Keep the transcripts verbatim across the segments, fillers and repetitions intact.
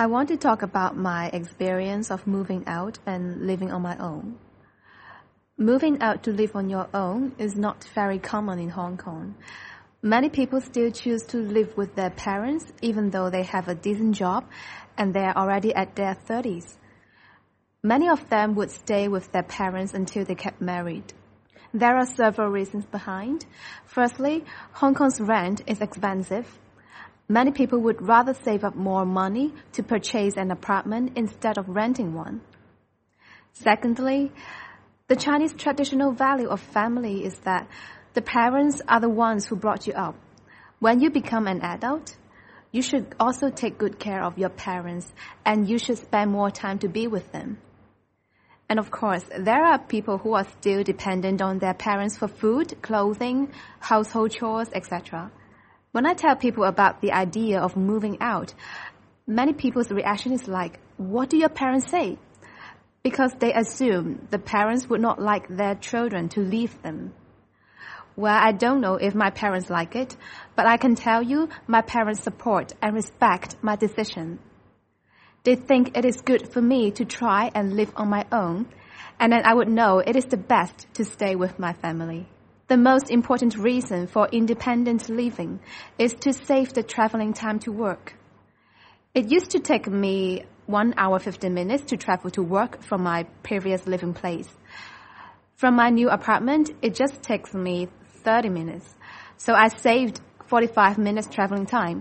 I want to talk about my experience of moving out and living on my own. Moving out to live on your own is not very common in Hong Kong. Many people still choose to live with their parents even though they have a decent job and they are already at their thirties. Many of them would stay with their parents until they get married. There are several reasons behind. Firstly, Hong Kong's rent is expensive. Many people would rather save up more money to purchase an apartment instead of renting one. Secondly, the Chinese traditional value of family is that the parents are the ones who brought you up. When you become an adult, you should also take good care of your parents and you should spend more time to be with them. And of course, there are people who are still dependent on their parents for food, clothing, household chores, et cetera. When I tell people about the idea of moving out, many people's reaction is like, what do your parents say? Because they assume the parents would not like their children to leave them. Well, I don't know if my parents like it, but I can tell you my parents support and respect my decision. They think it is good for me to try and live on my own, and then I would know it is the best to stay with my family. The most important reason for independent living is to save the traveling time to work. It used to take me one hour fifteen minutes to travel to work from my previous living place. From my new apartment, it just takes me thirty minutes, so I saved forty-five minutes traveling time.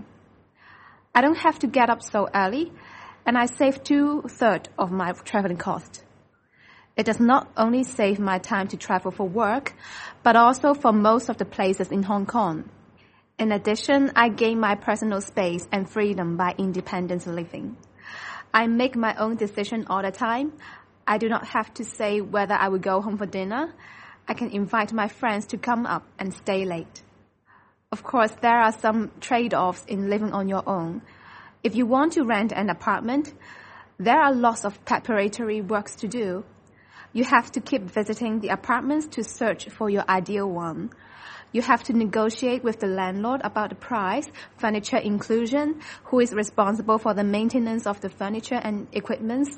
I don't have to get up so early, and I save two-thirds of my traveling cost. It does not only save my time to travel for work, but also for most of the places in Hong Kong. In addition, I gain my personal space and freedom by independent living. I make my own decision all the time. I do not have to say whether I will go home for dinner. I can invite my friends to come up and stay late. Of course, there are some trade-offs in living on your own. If you want to rent an apartment, there are lots of preparatory works to do. You have to keep visiting the apartments to search for your ideal one. You have to negotiate with the landlord about the price, furniture inclusion, who is responsible for the maintenance of the furniture and equipment.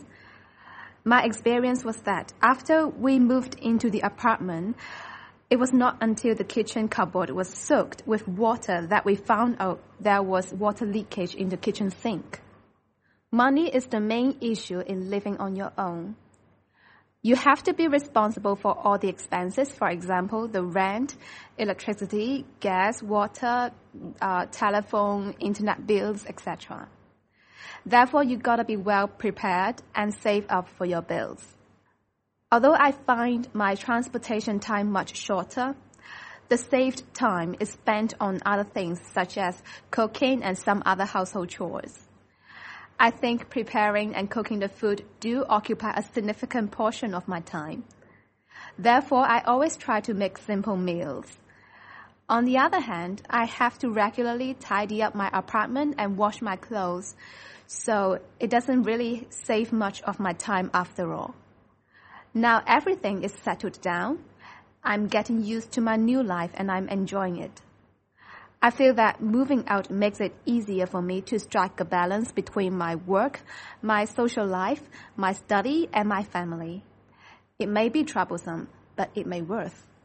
My experience was that after we moved into the apartment, it was not until the kitchen cupboard was soaked with water that we found out there was water leakage in the kitchen sink. Money is the main issue in living on your own. You have to be responsible for all the expenses, for example, the rent, electricity, gas, water, uh, telephone, internet bills, et cetera. Therefore, you gotta be well prepared and save up for your bills. Although I find my transportation time much shorter, the saved time is spent on other things such as cooking and some other household chores. I think preparing and cooking the food do occupy a significant portion of my time. Therefore, I always try to make simple meals. On the other hand, I have to regularly tidy up my apartment and wash my clothes, so it doesn't really save much of my time after all. Now everything is settled down. I'm getting used to my new life and I'm enjoying it. I feel that moving out makes it easier for me to strike a balance between my work, my social life, my study, and my family. It may be troublesome, but it may worth.